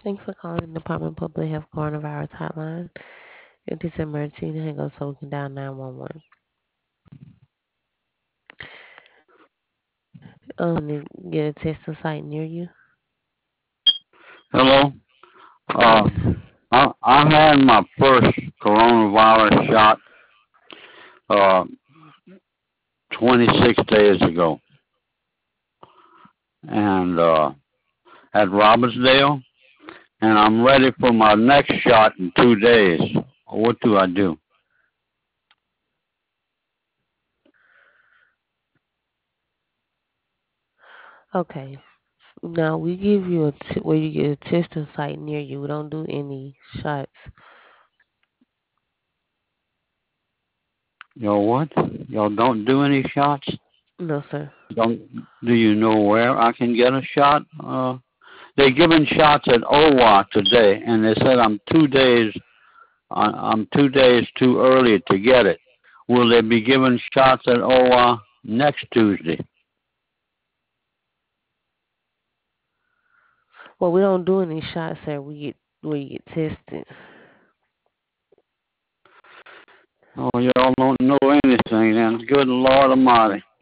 Thanks for calling the Department of Public Health Coronavirus Hotline. If this is an emergency, hang up so we can dial 911. To get a testing site near you? Hello. Yes. I had my first coronavirus shot uh, 26 days ago, and at Robertsdale, and I'm ready for my next shot in 2 days. What do I do? Okay. Now, we give you where you get a testing site near you. We don't do any shots. Y'all what? Y'all don't do any shots? No, sir. Don't do you know where I can get a shot? They're giving shots at OWA today, and they said I'm 2 days too early to get it. Will they be giving shots at OWA next Tuesday? Well, we don't do any shots, sir. We get where you get tested. Oh, y'all don't know anything then. Good Lord Almighty.